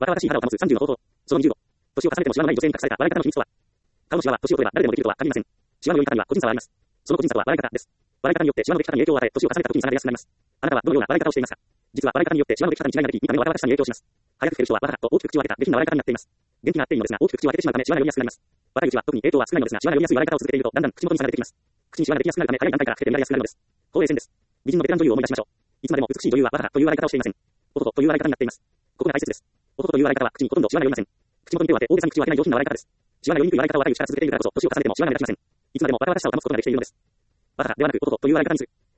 若々しい肌を保つ30の方法。その20度。年を重ねてもシワのない女性に隠された笑い方の秘密とは。顔のシワは年を取れば誰でもできるとは限りません。シワの寄り方には個人差はあります。その個人差とは笑い方です。笑い方によってシワのでき方に影響を与え、年を重ねた時に下がりやすくなります。あなたはどのような笑い方をしていますか？実は笑い方によってシワのでき方に違いができ、見た目の若々しさに影響します。早く老ける人はわははと大きく口を開けた下品な笑い方になっています。元気があっていいのですが大きく口を開けてしまうためシワが寄りやすくなります。若いうちは特に影響は少ないのですが、シワが寄りやすい笑い方を続けているとだんだん口元に差が出てきます。口にシワができやすくなるため早い段階から老けて見られやすくなるのです。後衛戦です。美人のベテラン女優を思い出しましょう。いつまでも美しい女優はわははという笑い方をしていません。おととという笑い方になっています。ここが大切です。おととという笑い方は口にほとんどシワが寄りません。口元に手を当て大げさに口を開けない上品な笑い方です。シワが寄りにくい笑い方を若いうちから続けているからこそ年を重ねてもシワが目立ちません。いつまでも若々しさを保つことができているのです。わははではなくおととという笑い方にする。